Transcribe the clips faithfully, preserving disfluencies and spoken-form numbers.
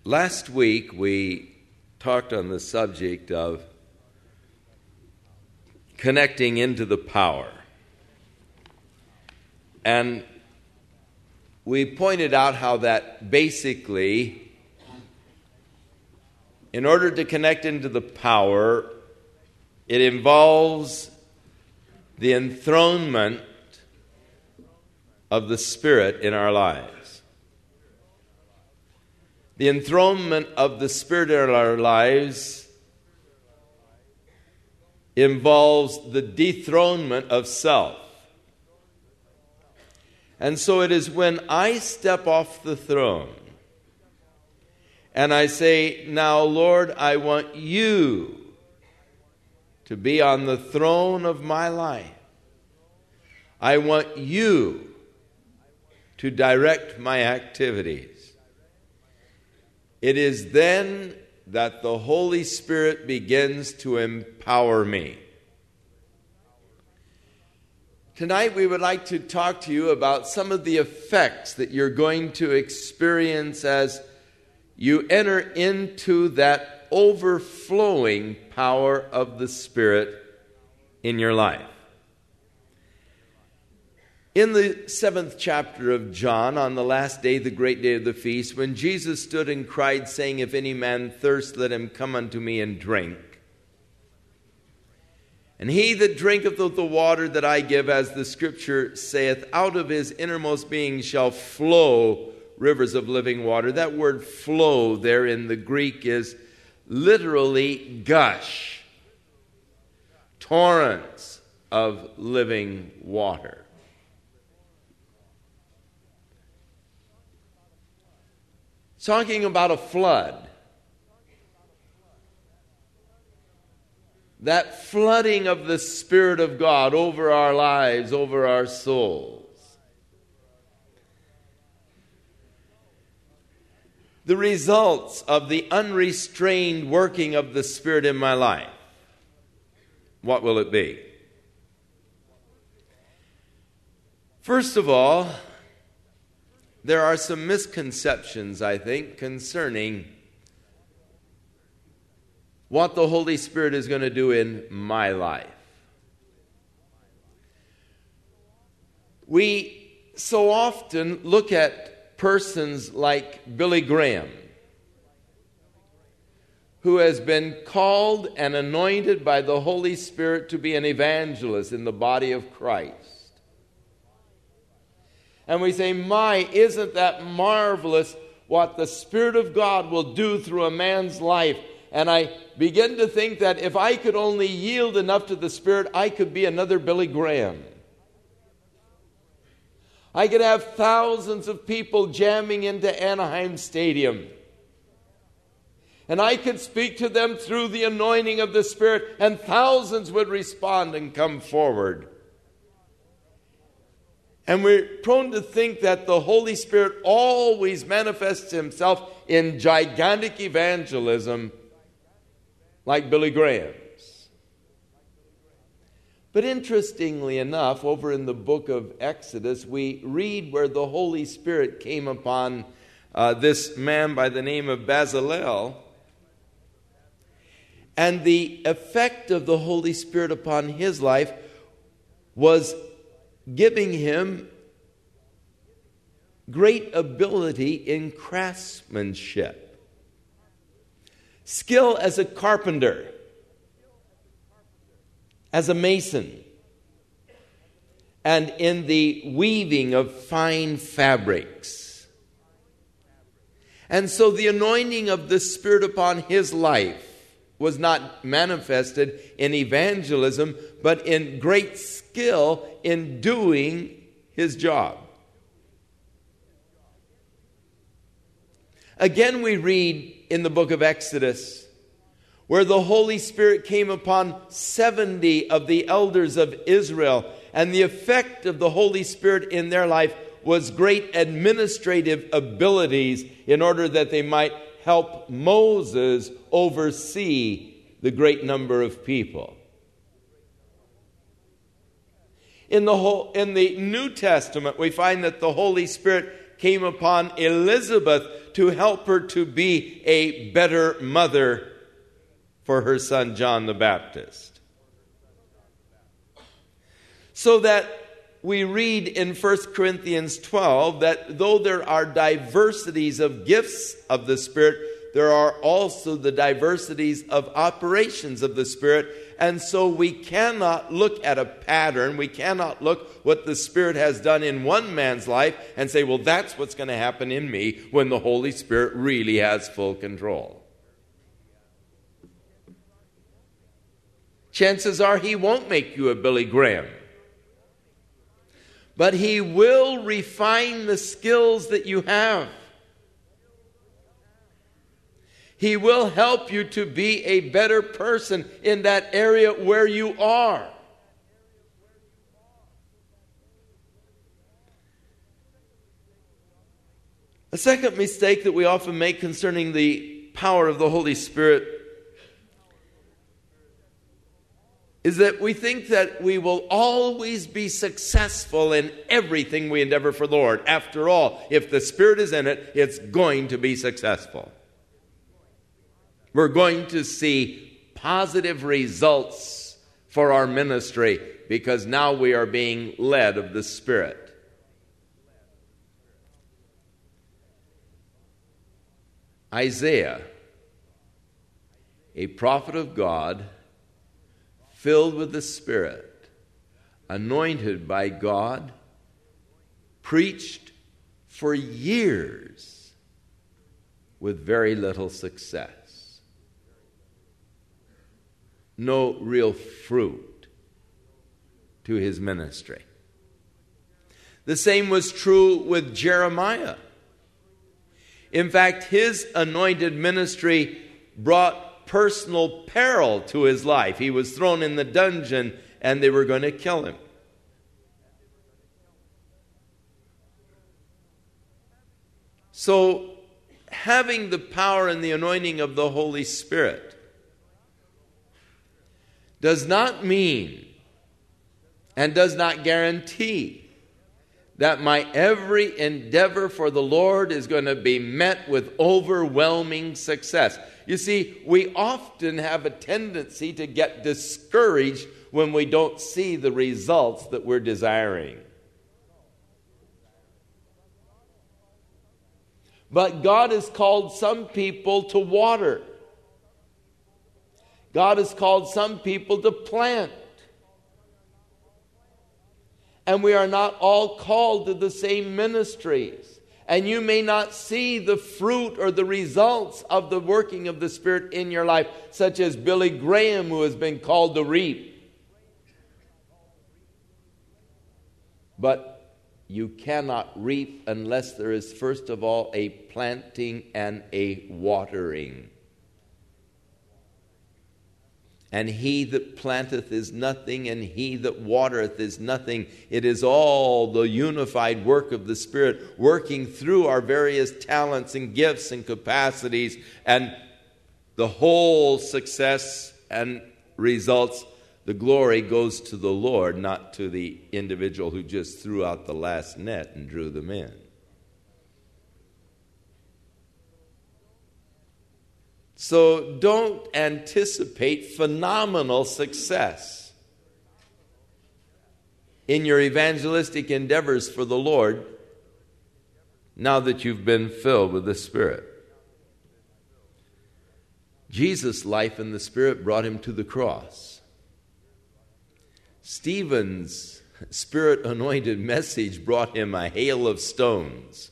Last week we talked on the subject of connecting into the power. And we pointed out how that basically, in order to connect into the power, it involves the enthronement of the Spirit in our lives. The enthronement of the Spirit in our lives involves the dethronement of self. And so it is when I step off the throne and I say, now, Lord, I want you to be on the throne of my life. I want you to direct my activities. It is then that the Holy Spirit begins to empower me. Tonight we would like to talk to you about some of the effects that you're going to experience as you enter into that overflowing power of the Spirit in your life. In the seventh chapter of John, on the last day, the great day of the feast, when Jesus stood and cried, saying, if any man thirst, let him come unto me and drink. And he that drinketh of the water that I give, as the Scripture saith, out of his innermost being shall flow rivers of living water. That word flow there in the Greek is literally gush, torrents of living water. Talking about a flood. That flooding of the Spirit of God over our lives, over our souls. The results of the unrestrained working of the Spirit in my life. What will it be? First of all, there are some misconceptions, I think, concerning what the Holy Spirit is going to do in my life. We so often look at persons like Billy Graham, who has been called and anointed by the Holy Spirit to be an evangelist in the body of Christ. And we say, my, isn't that marvelous what the Spirit of God will do through a man's life? And I begin to think that if I could only yield enough to the Spirit, I could be another Billy Graham. I could have thousands of people jamming into Anaheim Stadium. And I could speak to them through the anointing of the Spirit, and thousands would respond and come forward. And we're prone to think that the Holy Spirit always manifests himself in gigantic evangelism like Billy Graham's. But interestingly enough, over in the book of Exodus, we read where the Holy Spirit came upon uh, this man by the name of Bezalel. And the effect of the Holy Spirit upon his life was giving him great ability in craftsmanship, skill as a carpenter, as a mason, and in the weaving of fine fabrics. And so the anointing of the Spirit upon his life was not manifested in evangelism, but in great skill in doing his job. Again, we read in the book of Exodus where the Holy Spirit came upon seventy of the elders of Israel, and the effect of the Holy Spirit in their life was great administrative abilities in order that they might help Moses oversee the great number of people. In the whole, in the New Testament, we find that the Holy Spirit came upon Elizabeth to help her to be a better mother for her son John the Baptist. So that we read in First Corinthians twelve that though there are diversities of gifts of the Spirit, there are also the diversities of operations of the Spirit. And so we cannot look at a pattern. We cannot look what the Spirit has done in one man's life and say, well, that's what's going to happen in me, when the Holy Spirit really has full control. Chances are he won't make you a Billy Graham. But he will refine the skills that you have. He will help you to be a better person in that area where you are. A second mistake that we often make concerning the power of the Holy Spirit is that we think that we will always be successful in everything we endeavor for the Lord. After all, if the Spirit is in it, it's going to be successful. We're going to see positive results for our ministry because now we are being led of the Spirit. Isaiah, a prophet of God, filled with the Spirit, anointed by God, preached for years with very little success. No real fruit to his ministry. The same was true with Jeremiah. In fact, his anointed ministry brought personal peril to his life. He was thrown in the dungeon and they were going to kill him. So, having the power and the anointing of the Holy Spirit does not mean and does not guarantee that my every endeavor for the Lord is going to be met with overwhelming success. You see, we often have a tendency to get discouraged when we don't see the results that we're desiring. But God has called some people to water. God has called some people to plant. And we are not all called to the same ministries. And you may not see the fruit or the results of the working of the Spirit in your life, such as Billy Graham, who has been called to reap. But you cannot reap unless there is, first of all, a planting and a watering. And he that planteth is nothing, and he that watereth is nothing. It is all the unified work of the Spirit working through our various talents and gifts and capacities, and the whole success and results, the glory goes to the Lord, not to the individual who just threw out the last net and drew them in. So don't anticipate phenomenal success in your evangelistic endeavors for the Lord now that you've been filled with the Spirit. Jesus' life in the Spirit brought him to the cross. Stephen's Spirit-anointed message brought him a hail of stones.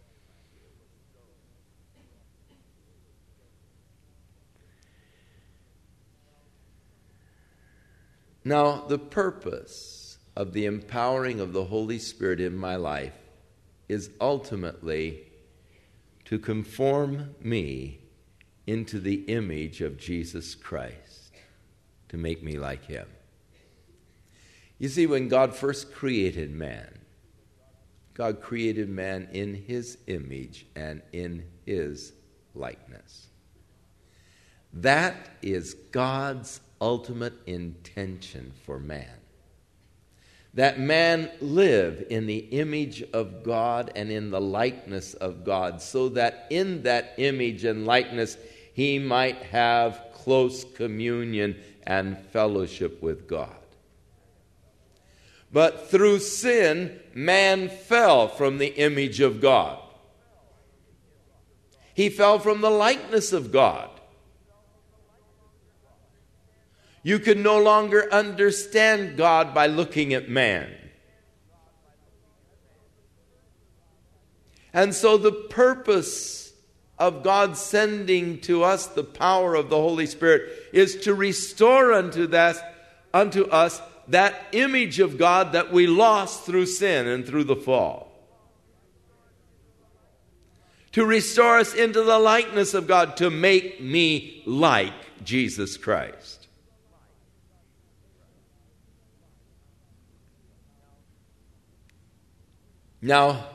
Now, the purpose of the empowering of the Holy Spirit in my life is ultimately to conform me into the image of Jesus Christ, to make me like him. You see, when God first created man, God created man in his image and in his likeness. That is God's ultimate intention for man. that man live in the image of God and in the likeness of God, so that in that image and likeness he might have close communion and fellowship with God. But through sin, man fell from the image of God. He fell from the likeness of God. You can no longer understand God by looking at man. And so the purpose of God sending to us the power of the Holy Spirit is to restore unto that, unto us that image of God that we lost through sin and through the fall. To restore us into the likeness of God, to make me like Jesus Christ. Now,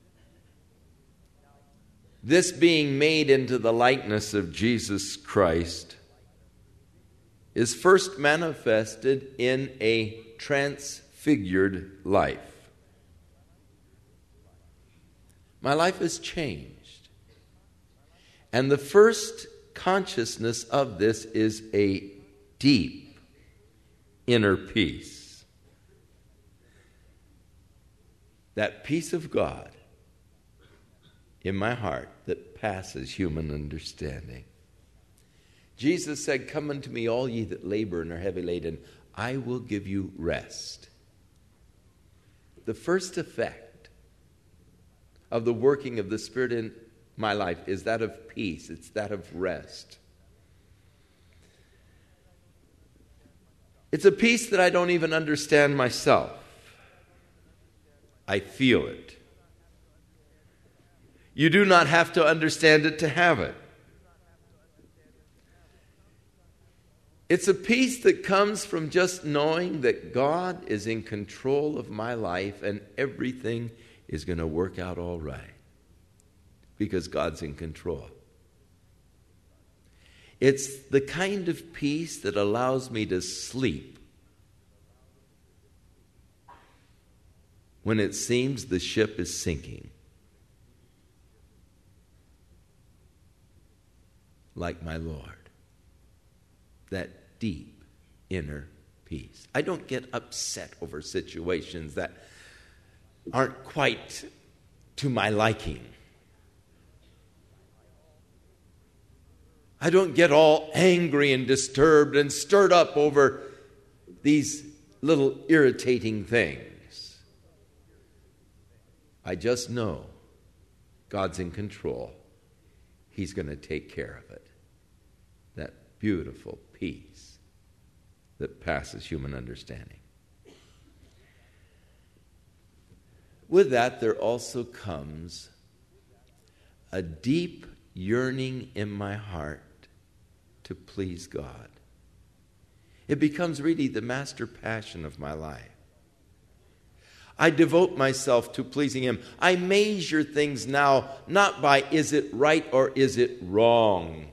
this being made into the likeness of Jesus Christ is first manifested in a transfigured life. My life has changed. And the first consciousness of this is a deep inner peace. That peace of God in my heart that passes human understanding. Jesus said, "Come unto me, all ye that labor and are heavy laden, I will give you rest." The first effect of the working of the Spirit in my life is that of peace. It's that of rest. It's a peace that I don't even understand myself. I feel it. You do not have to understand it to have it. It's a peace that comes from just knowing that God is in control of my life and everything is going to work out all right because God's in control. It's the kind of peace that allows me to sleep when it seems the ship is sinking. Like my Lord. That deep inner peace. I don't get upset over situations that aren't quite to my liking. I don't get all angry and disturbed and stirred up over these little irritating things. I just know God's in control. He's going to take care of it. That beautiful peace that passes human understanding. With that, there also comes a deep yearning in my heart to please God. It becomes really the master passion of my life. I devote myself to pleasing Him. I measure things now not by is it right or is it wrong,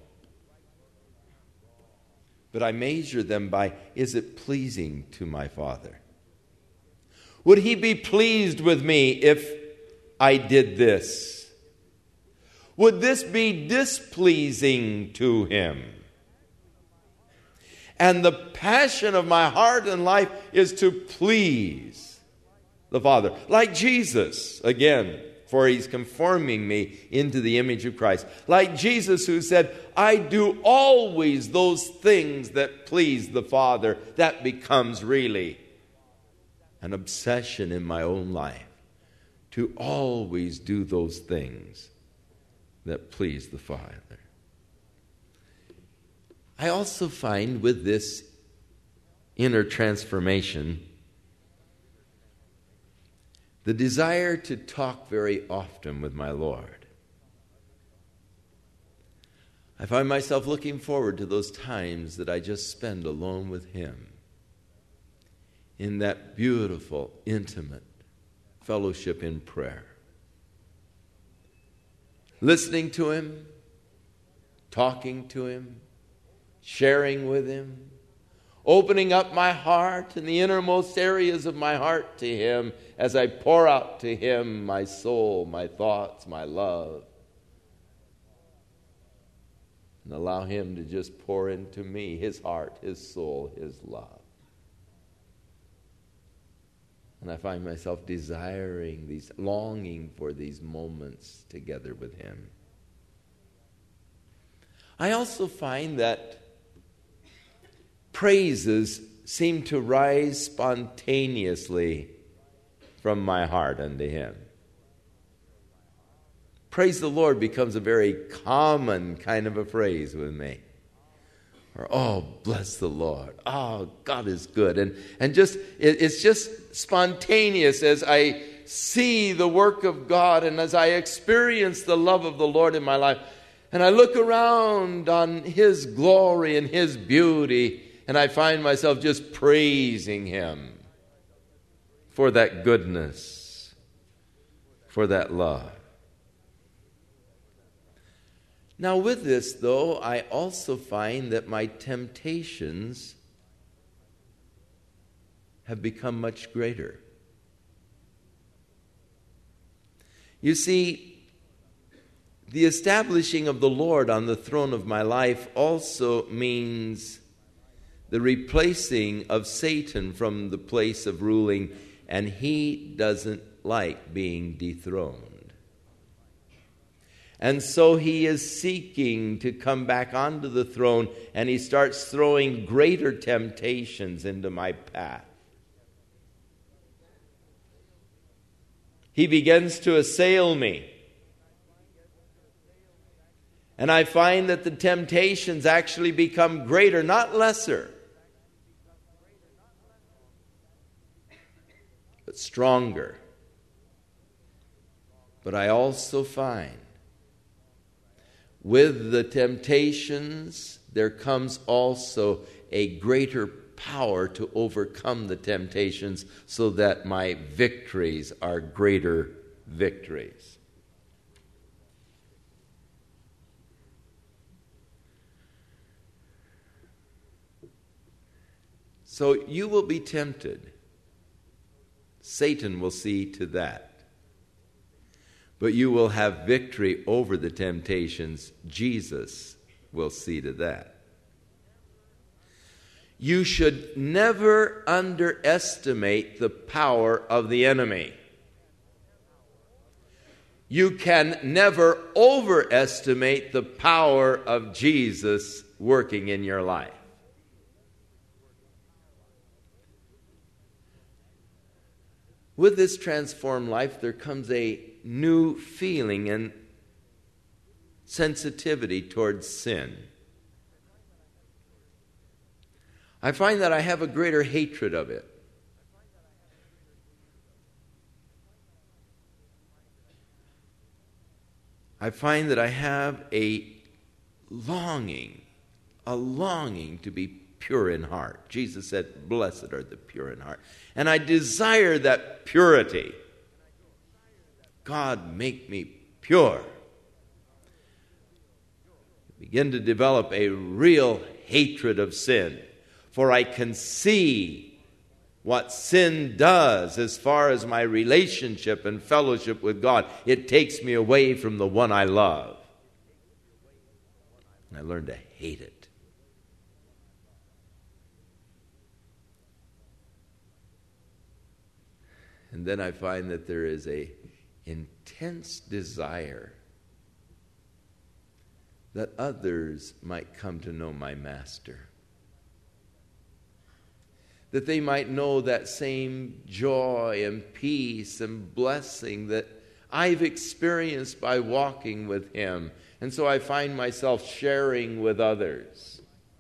but I measure them by is it pleasing to my Father? Would He be pleased with me if I did this? Would this be displeasing to Him? And the passion of my heart and life is to please the Father. Like Jesus, again, for He's conforming me into the image of Christ. Like Jesus who said, I do always those things that please the Father. That becomes really an obsession in my own life. To always do those things that please the Father. I also find with this inner transformation the desire to talk very often with my Lord. I find myself looking forward to those times that I just spend alone with Him in that beautiful, intimate fellowship in prayer. Listening to Him, talking to Him, sharing with Him, opening up my heart and the innermost areas of my heart to Him as I pour out to Him my soul, my thoughts, my love. And allow Him to just pour into me His heart, His soul, His love. And I find myself desiring these, longing for these moments together with Him. I also find that praises seem to rise spontaneously from my heart unto Him. Praise the Lord becomes a very common kind of a phrase with me. Or, oh, bless the Lord. Oh, God is good. And, and just it, it's just spontaneous as I see the work of God and as I experience the love of the Lord in my life. And I look around on His glory and His beauty, and I find myself just praising Him for that goodness, for that love. Now with this, though, I also find that my temptations have become much greater. You see, the establishing of the Lord on the throne of my life also means the replacing of Satan from the place of ruling, and he doesn't like being dethroned. And so he is seeking to come back onto the throne, and he starts throwing greater temptations into my path. He begins to assail me. And I find that the temptations actually become greater, not lesser, but stronger. But I also find with the temptations, there comes also a greater power to overcome the temptations so that my victories are greater victories. So you will be tempted. Satan will see to that. But you will have victory over the temptations. Jesus will see to that. You should never underestimate the power of the enemy. You can never overestimate the power of Jesus working in your life. With this transformed life, there comes a new feeling and sensitivity towards sin. I find that I have a greater hatred of it. I find that I have a longing, a longing to be pure in heart. Jesus said, "Blessed are the pure in heart." And I desire that purity. God, make me pure. Begin to develop a real hatred of sin, for I can see what sin does as far as my relationship and fellowship with God. It takes me away from the one I love. And I learn to hate it. And then I find that there is a intense desire that others might come to know my Master. That they might know that same joy and peace and blessing that I've experienced by walking with Him. And so I find myself sharing with others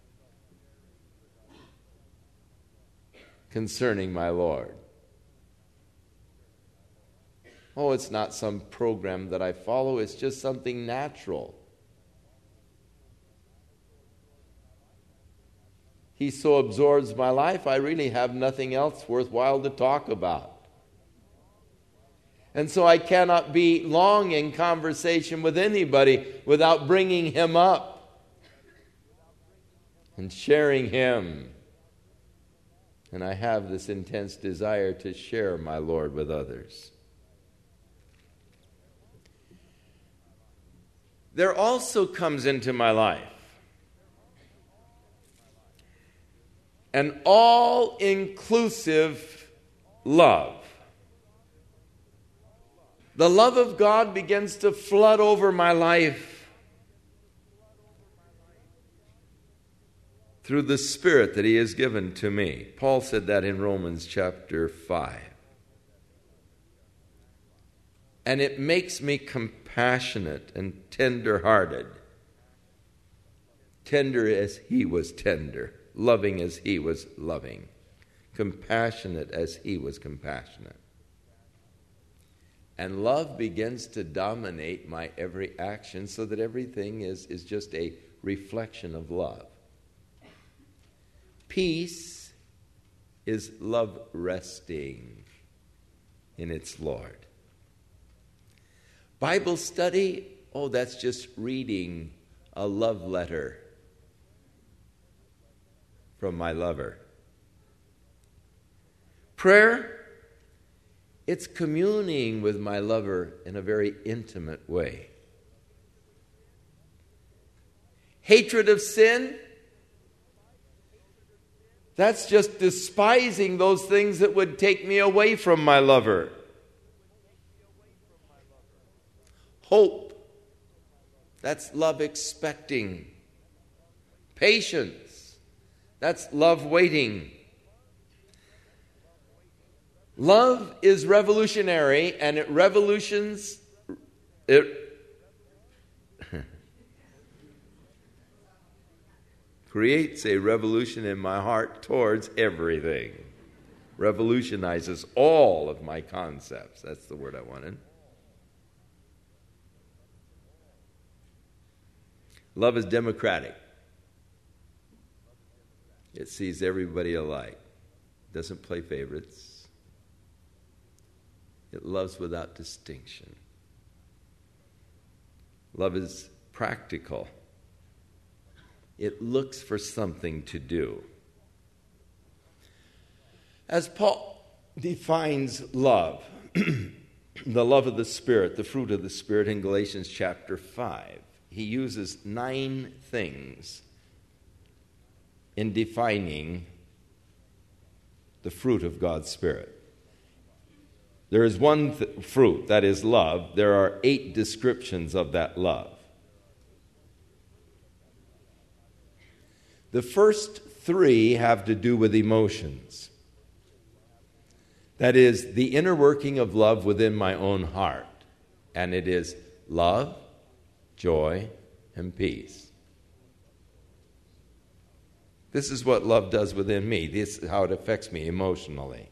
concerning my Lord. Oh, it's not some program that I follow. It's just something natural. He so absorbs my life, I really have nothing else worthwhile to talk about. And so I cannot be long in conversation with anybody without bringing him up and sharing him And I have this intense desire to share my Lord with others. There also comes into my life an all-inclusive love. The love of God begins to flood over my life through the Spirit that He has given to me. Paul said that in Romans chapter five. And it makes me compassionate and tender-hearted. Tender as He was tender. Loving as He was loving. Compassionate as He was compassionate. And love begins to dominate my every action so that everything is, is just a reflection of love. Peace is love resting in its Lord. Bible study, oh, that's just reading a love letter from my lover. Prayer, it's communing with my lover in a very intimate way. Hatred of sin, that's just despising those things that would take me away from my lover. Hope, that's love expecting. Patience, that's love waiting. Love is revolutionary, and it revolutions, it creates a revolution in my heart towards everything. Revolutionizes all of my concepts. That's the word I wanted. Love is democratic. It sees everybody alike. Doesn't play favorites. It loves without distinction. Love is practical. It looks for something to do. As Paul defines love, the love of the Spirit, the fruit of the Spirit in Galatians chapter five, he uses nine things in defining the fruit of God's Spirit. There is one th- fruit, that is love. There are eight descriptions of that love. The first three have to do with emotions. That is, the inner working of love within my own heart. And it is love, joy, and peace. This is what love does within me. This is how it affects me emotionally.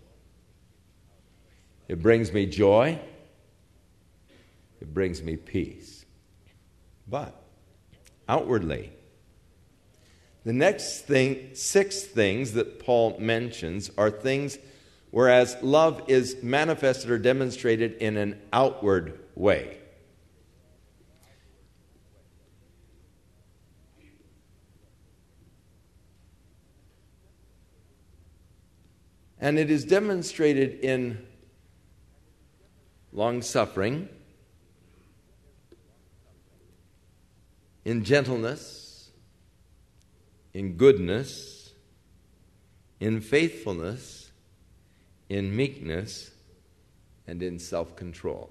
It brings me joy. It brings me peace. But outwardly, the next thing, six things that Paul mentions are things whereas love is manifested or demonstrated in an outward way. And it is demonstrated in long-suffering, in gentleness, in goodness, in faithfulness, in meekness, and in self-control.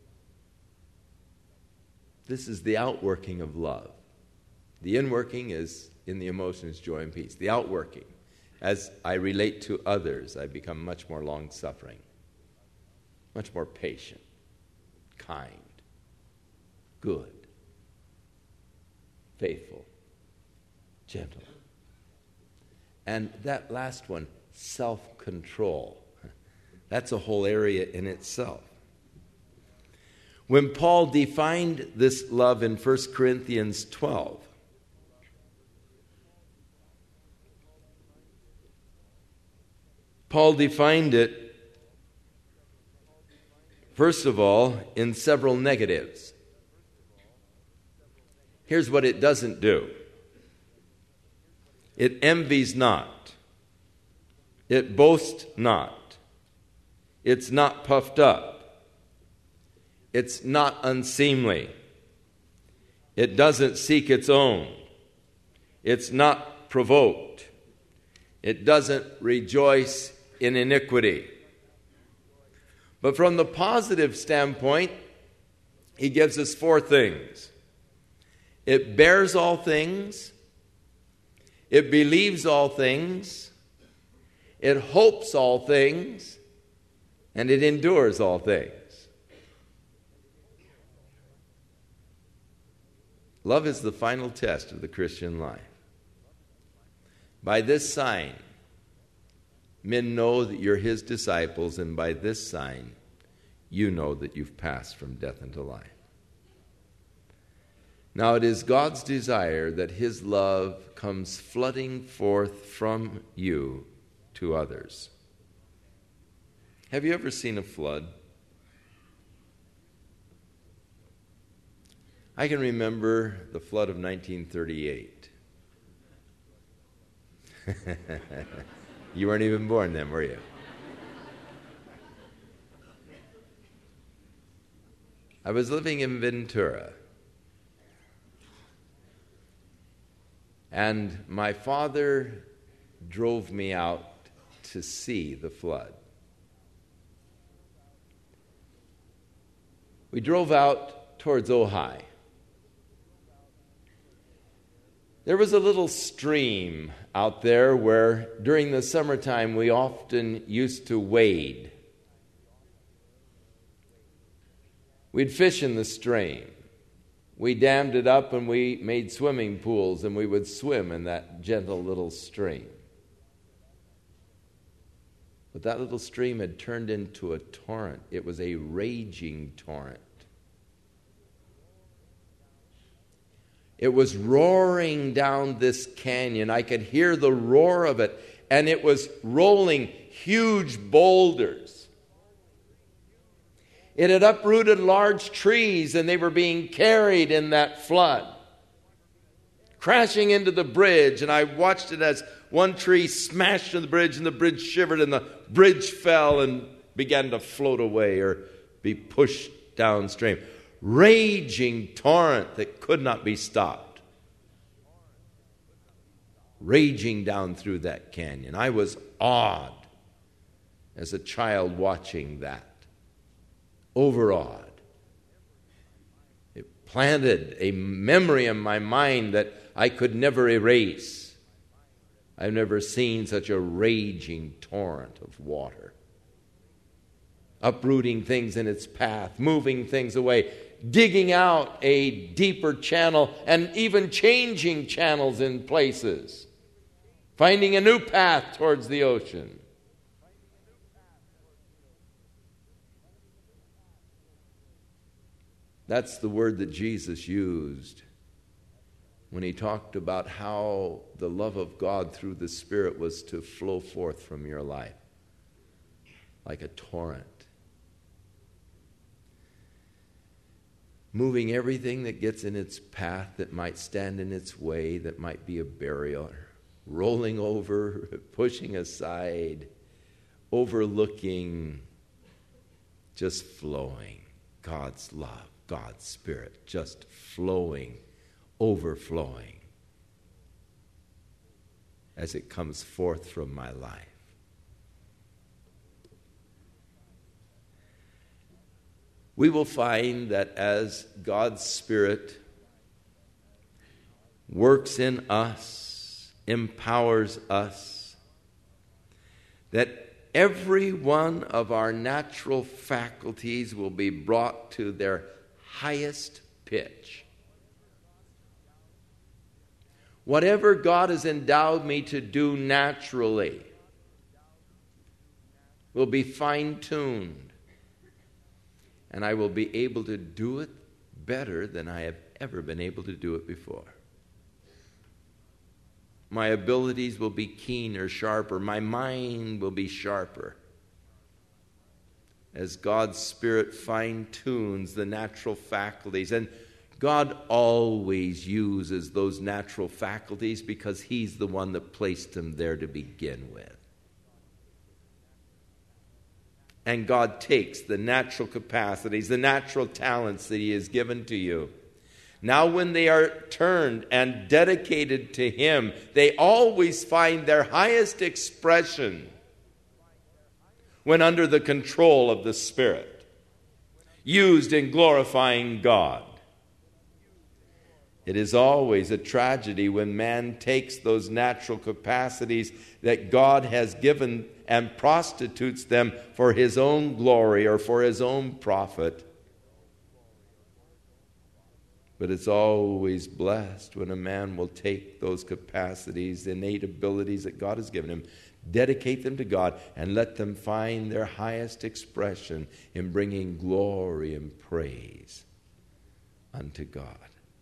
This is the outworking of love. The inworking is in the emotions, joy, and peace. The outworking, as I relate to others, I become much more long-suffering, much more patient, kind, good, faithful, gentle. And that last one, self-control. That's a whole area in itself. When Paul defined this love in First Corinthians twelve, Paul defined it, first of all, in several negatives. Here's what it doesn't do. It envies not. It boasts not. It's not puffed up. It's not unseemly. It doesn't seek its own. It's not provoked. It doesn't rejoice in iniquity. But from the positive standpoint, he gives us four things. It bears all things. It believes all things. It hopes all things. And it endures all things. Love is the final test of the Christian life. By this sign, men know that you're his disciples, and by this sign, you know that you've passed from death into life. Now, it is God's desire that his love comes flooding forth from you to others. Have you ever seen a flood? I can remember the flood of nineteen thirty-eight. You weren't even born then, were you? I was living in Ventura. And my father drove me out to see the flood. We drove out towards Ojai. There was a little stream out there where during the summertime we often used to wade. We'd fish in the stream. We dammed it up and we made swimming pools, and we would swim in that gentle little stream. But that little stream had turned into a torrent. It was a raging torrent. It was roaring down this canyon. I could hear the roar of it, and it was rolling huge boulders. It had uprooted large trees, and they were being carried in that flood, crashing into the bridge. And I watched it as one tree smashed into the bridge, and the bridge shivered, and the bridge fell and began to float away or be pushed downstream. Raging torrent that could not be stopped. Raging down through that canyon. I was awed as a child watching that. Overawed. It planted a memory in my mind that I could never erase. I've never seen such a raging torrent of water. Uprooting things in its path, moving things away, digging out a deeper channel, and even changing channels in places, finding a new path towards the ocean. That's the word that Jesus used when he talked about how the love of God through the Spirit was to flow forth from your life like a torrent. Moving everything that gets in its path, that might stand in its way, that might be a barrier, rolling over, pushing aside, overlooking, just flowing. God's love, God's Spirit, just flowing, overflowing as it comes forth from my life. We will find that as God's Spirit works in us, empowers us, that every one of our natural faculties will be brought to their highest pitch. Whatever God has endowed me to do naturally will be fine-tuned. And I will be able to do it better than I have ever been able to do it before. My abilities will be keener, sharper. My mind will be sharper. As God's Spirit fine-tunes the natural faculties. And God always uses those natural faculties because He's the one that placed them there to begin with. and God takes the natural capacities, the natural talents that He has given to you. Now when they are turned and dedicated to Him, they always find their highest expression when under the control of the Spirit, used in glorifying God. It is always a tragedy when man takes those natural capacities that God has given and prostitutes them for his own glory or for his own profit. But it's always blessed when a man will take those capacities, innate abilities that God has given him, dedicate them to God, and let them find their highest expression in bringing glory and praise unto God.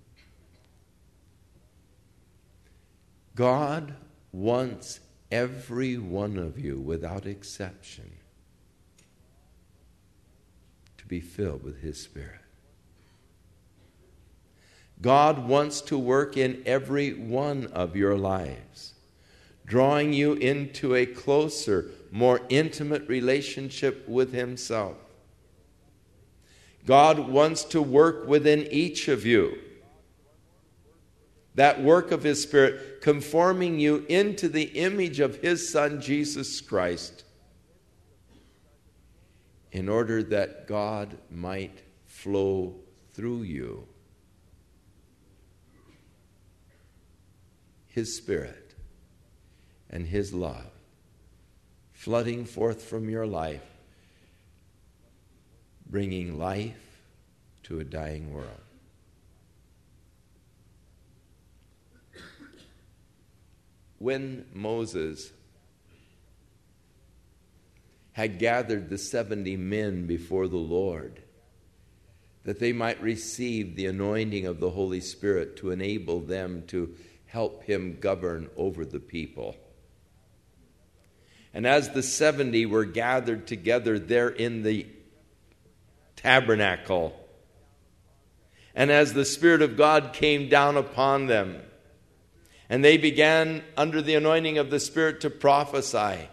God wants every one of you, without exception, to be filled with His Spirit. God wants to work in every one of your lives, drawing you into a closer, more intimate relationship with Himself. God wants to work within each of you, that work of His Spirit, conforming you into the image of His Son, Jesus Christ, in order that God might flow through you. His Spirit and His love flooding forth from your life, bringing life to a dying world. When Moses had gathered the seventy men before the Lord, that they might receive the anointing of the Holy Spirit to enable them to help Him govern over the people. And as the seventy were gathered together there in the tabernacle, and as the Spirit of God came down upon them, and they began under the anointing of the Spirit to prophesy,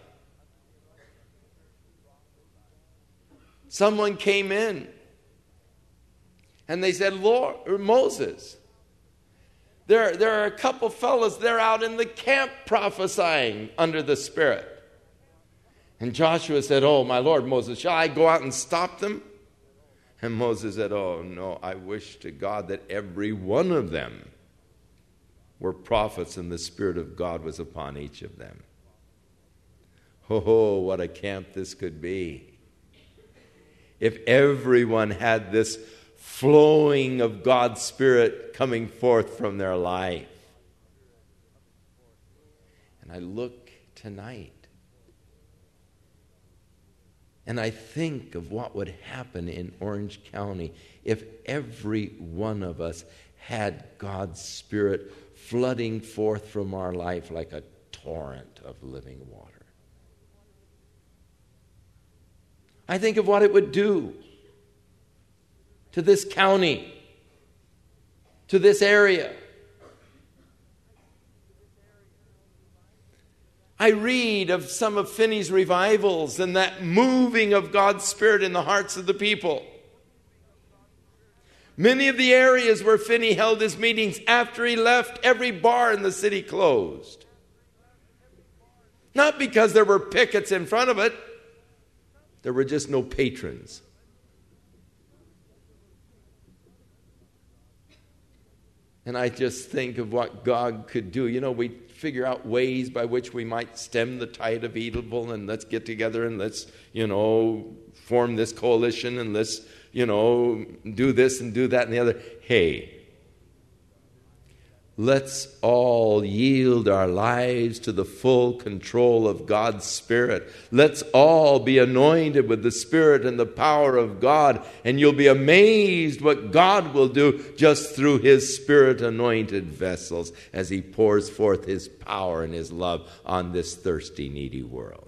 someone came in and they said, Lord, or Moses, there, there are a couple fellas, they're out in the camp prophesying under the Spirit. And Joshua said, oh, my Lord, Moses, shall I go out and stop them? And Moses said, oh, no, I wish to God that every one of them were prophets and the Spirit of God was upon each of them. Oh, what a camp this could be. If everyone had this flowing of God's Spirit coming forth from their life. And I look tonight and I think of what would happen in Orange County if every one of us had God's Spirit flooding forth from our life like a torrent of living water. I think of what it would do to this county, to this area. I read of some of Finney's revivals and that moving of God's Spirit in the hearts of the people. Many of the areas where Finney held his meetings, after he left, every bar in the city closed. Not because there were pickets in front of it. There were just no patrons. And I just think of what God could do. You know, we figure out ways by which we might stem the tide of evil, and let's get together and let's, you know, form this coalition and let's, you know, do this and do that and the other. Hey, let's all yield our lives to the full control of God's Spirit. Let's all be anointed with the Spirit and the power of God, and you'll be amazed what God will do just through His Spirit-anointed vessels as He pours forth His power and His love on this thirsty, needy world.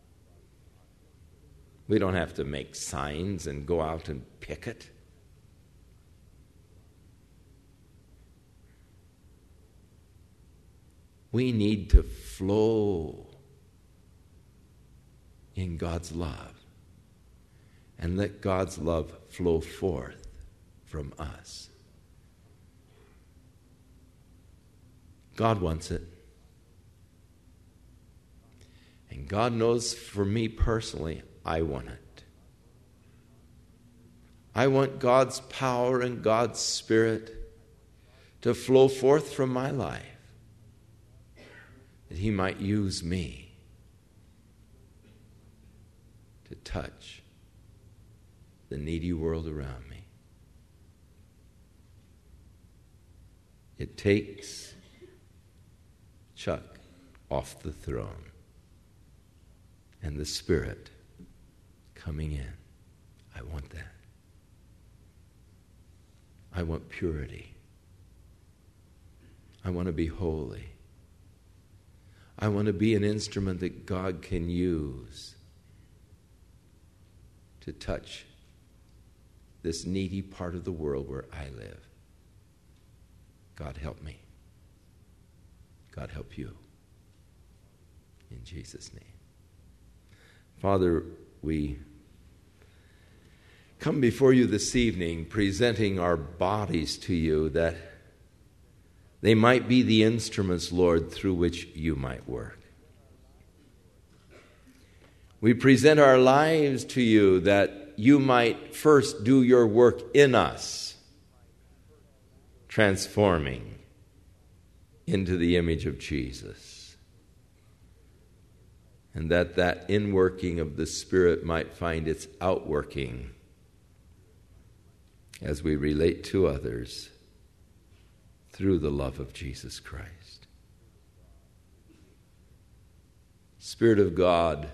We don't have to make signs and go out and picket. We need to flow in God's love and let God's love flow forth from us. God wants it. And God knows for me personally, I want it. I want God's power and God's Spirit to flow forth from my life, that He might use me to touch the needy world around me. It takes Chuck off the throne and the Spirit coming in. I want that. I want purity. I want to be holy. I want to be an instrument that God can use to touch this needy part of the world where I live. God help me. God help you. In Jesus' name. Father, we come before you this evening presenting our bodies to you that they might be the instruments, Lord, through which you might work. We present our lives to you that you might first do your work in us, transforming into the image of Jesus. And that that inworking of the Spirit might find its outworking as we relate to others through the love of Jesus Christ. Spirit of God,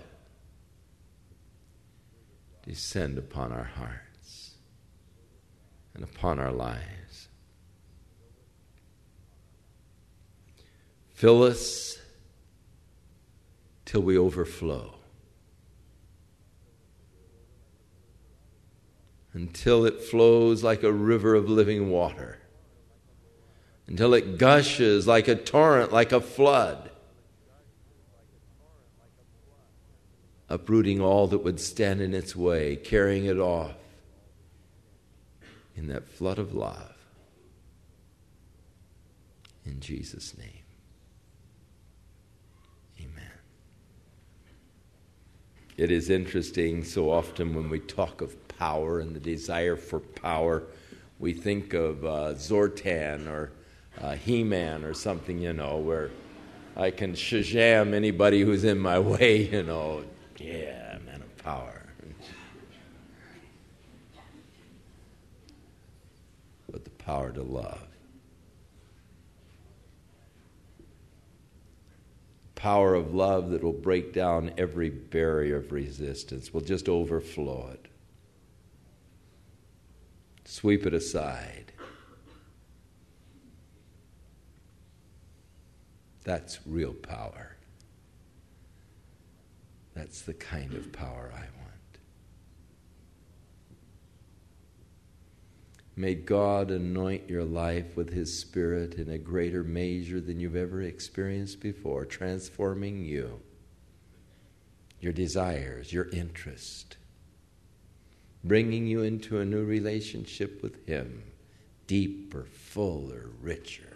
descend upon our hearts and upon our lives. Fill us till we overflow, until it flows like a river of living water, until it gushes like a torrent, like a flood, uprooting all that would stand in its way, carrying it off in that flood of love. In Jesus' name. It is interesting, so often when we talk of power and the desire for power, we think of uh, Zortan or uh, He-Man or something, you know, where I can Shazam anybody who's in my way, you know. Yeah, man of power. But the power to love. Power of love that will break down every barrier of resistance, will just overflow it. Sweep it aside. That's real power. That's the kind of power I want. May God anoint your life with His Spirit in a greater measure than you've ever experienced before, transforming you, your desires, your interest, bringing you into a new relationship with Him, deeper, fuller, richer,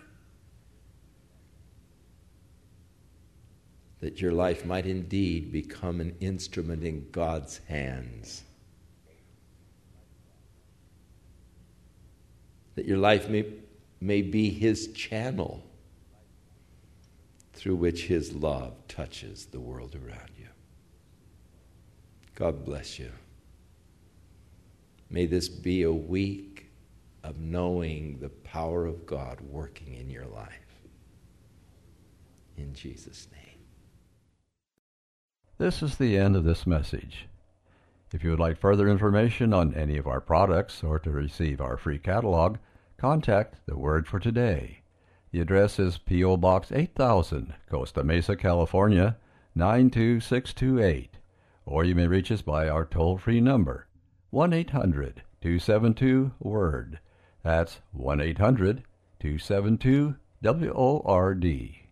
that your life might indeed become an instrument in God's hands, that your life may, may be His channel through which His love touches the world around you. God bless you. May this be a week of knowing the power of God working in your life. In Jesus' name. This is the end of this message. If you would like further information on any of our products or to receive our free catalog, contact The Word for Today. The address is P O. Box eight thousand, Costa Mesa, California, nine two six two eight. Or you may reach us by our toll-free number, one eight hundred two seven two WORD. That's one eight hundred two seven two W O R D.